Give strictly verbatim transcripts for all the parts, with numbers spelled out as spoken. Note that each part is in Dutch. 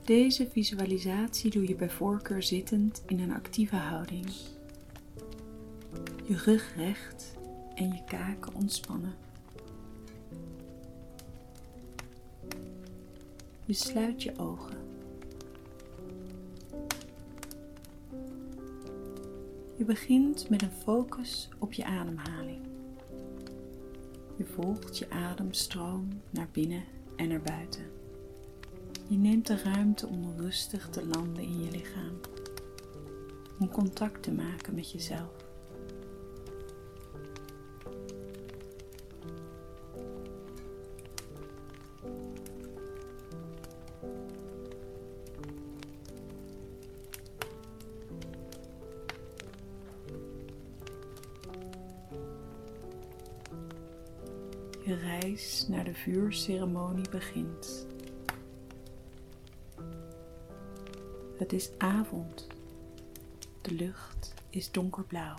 Deze visualisatie doe je bij voorkeur zittend in een actieve houding. Je rug recht en je kaken ontspannen. Je sluit je ogen. Je begint met een focus op je ademhaling. Je volgt je ademstroom naar binnen en naar buiten. Je neemt de ruimte om rustig te landen in je lichaam. Om contact te maken met jezelf. Je reis naar de vuurceremonie begint. Het is avond. De lucht is donkerblauw.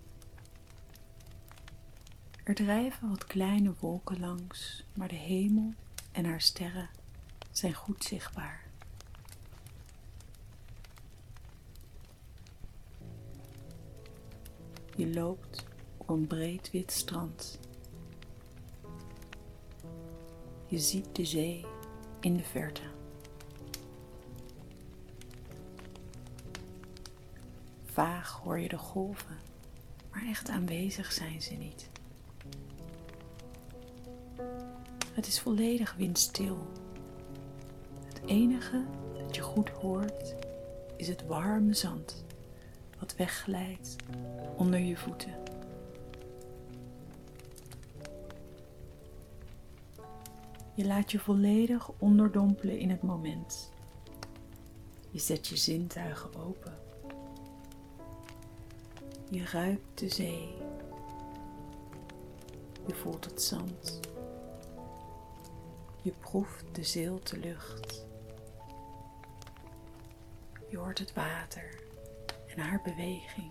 Er drijven wat kleine wolken langs, maar de hemel en haar sterren zijn goed zichtbaar. Je loopt op een breed wit strand. Je ziet de zee in de verte. Vaag hoor je de golven, maar echt aanwezig zijn ze niet. Het is volledig windstil. Het enige dat je goed hoort is het warme zand wat wegglijdt onder je voeten. Je laat je volledig onderdompelen in het moment. Je zet je zintuigen open. Je ruikt de zee. Je voelt het zand. Je proeft de zilte lucht. Je hoort het water en haar beweging.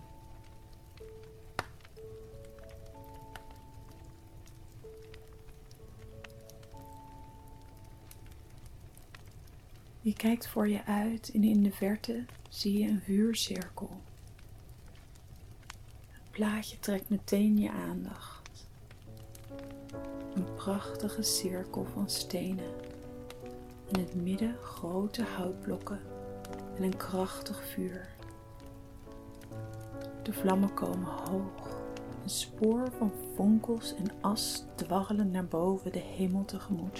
Je kijkt voor je uit en in de verte zie je een vuurcirkel. Het plaatje trekt meteen je aandacht. Een prachtige cirkel van stenen. In het midden grote houtblokken en een krachtig vuur. De vlammen komen hoog. Een spoor van vonkels en as dwarrelen naar boven de hemel tegemoet.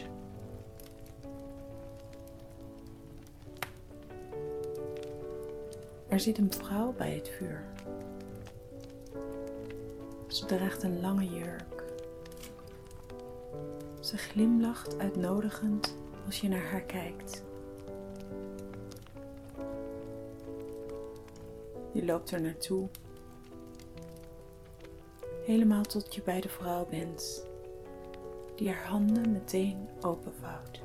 Er zit een vrouw bij het vuur. Ze draagt een lange jurk. Ze glimlacht uitnodigend als je naar haar kijkt. Je loopt er naartoe, helemaal tot je bij de vrouw bent, die haar handen meteen openvouwt.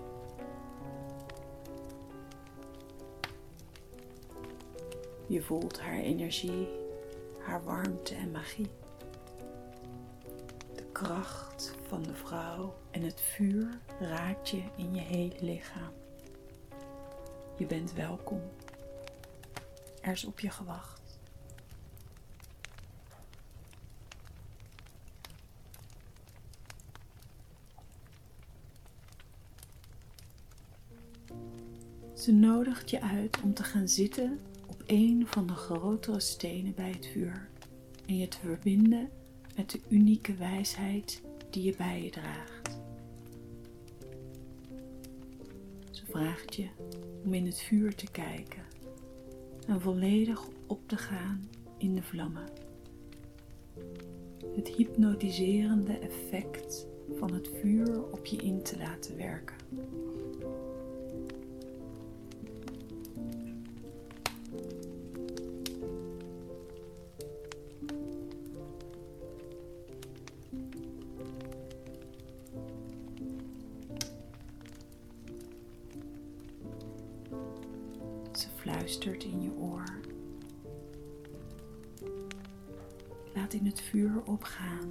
Je voelt haar energie, haar warmte en magie. De kracht van de vrouw en het vuur raakt je in je hele lichaam. Je bent welkom. Er is op je gewacht. Ze nodigt je uit om te gaan zitten op een van de grotere stenen bij het vuur en je te verbinden met de unieke wijsheid die je bij je draagt. Ze vraagt je om in het vuur te kijken en volledig op te gaan in de vlammen. Het hypnotiserende effect van het vuur op je in te laten werken. Ze fluistert in je oor. Laat in het vuur opgaan.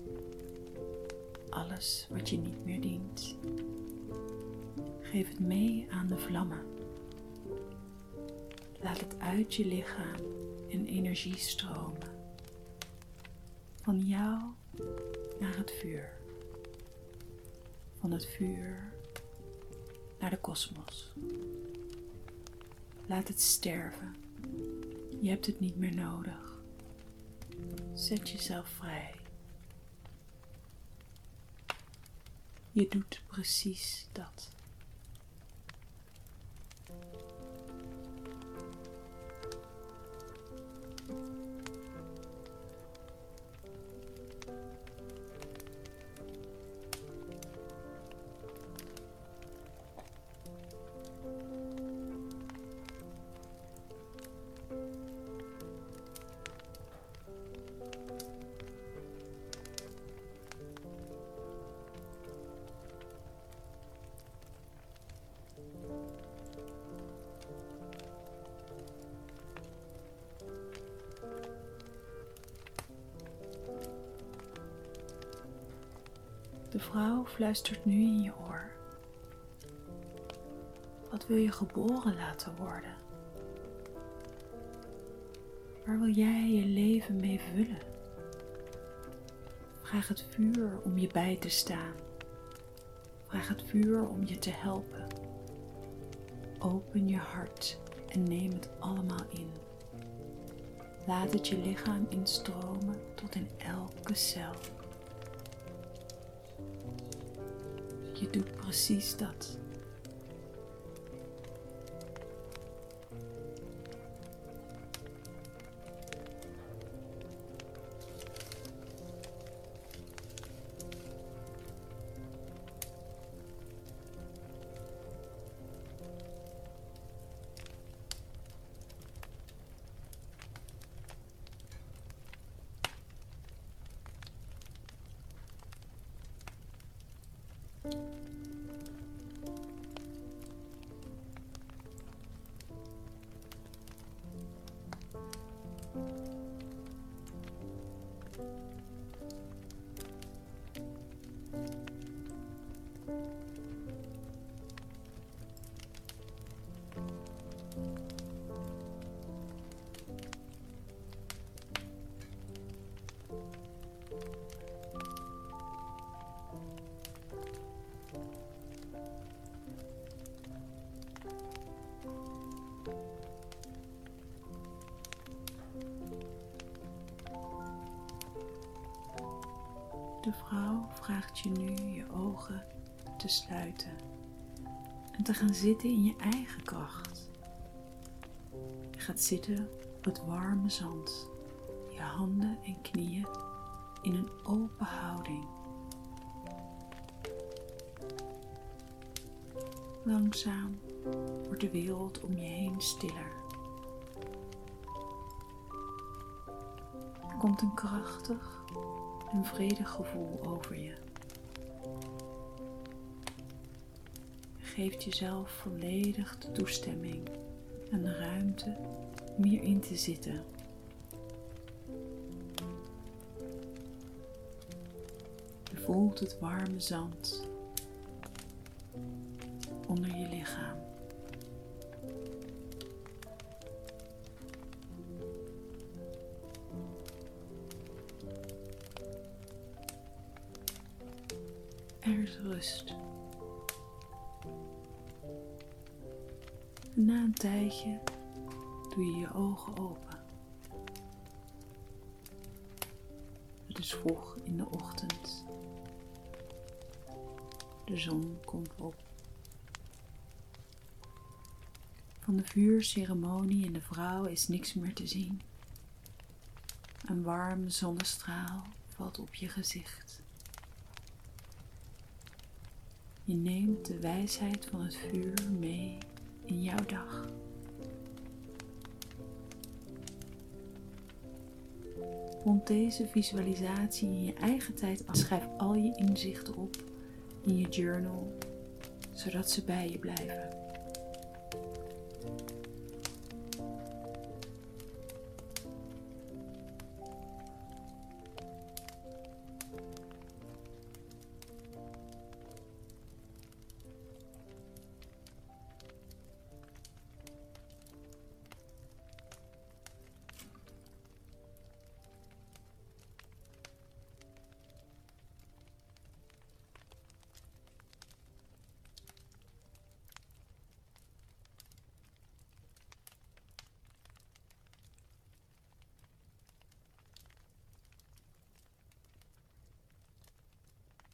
Alles wat je niet meer dient. Geef het mee aan de vlammen. Laat het uit je lichaam en energie stromen. Van jou naar het vuur. Van het vuur naar de kosmos. Laat het sterven. Je hebt het niet meer nodig. Zet jezelf vrij. Je doet precies dat. De vrouw fluistert nu in je oor. Wat wil je geboren laten worden? Waar wil jij je leven mee vullen? Vraag het vuur om je bij te staan. Vraag het vuur om je te helpen. Open je hart en neem het allemaal in. Laat het je lichaam instromen tot in elke cel. Je doet precies dat. De vrouw vraagt je nu je ogen te sluiten en te gaan zitten in je eigen kracht. Je gaat zitten op het warme zand, je handen en knieën in een open houding. Langzaam wordt de wereld om je heen stiller. Er komt een krachtig en vredig gevoel over je. Je geeft jezelf volledig de toestemming en de ruimte om hierin te zitten. Je voelt het warme zand onder je lichaam. Er is rust. En na een tijdje doe je je ogen open. Het is vroeg in de ochtend. De zon komt op. Van de vuurceremonie en de vrouw is niks meer te zien. Een warme zonnestraal valt op je gezicht. Je neemt de wijsheid van het vuur mee in jouw dag. Rond deze visualisatie in je eigen tijd af. Schrijf al je inzichten op in je journal, zodat ze bij je blijven.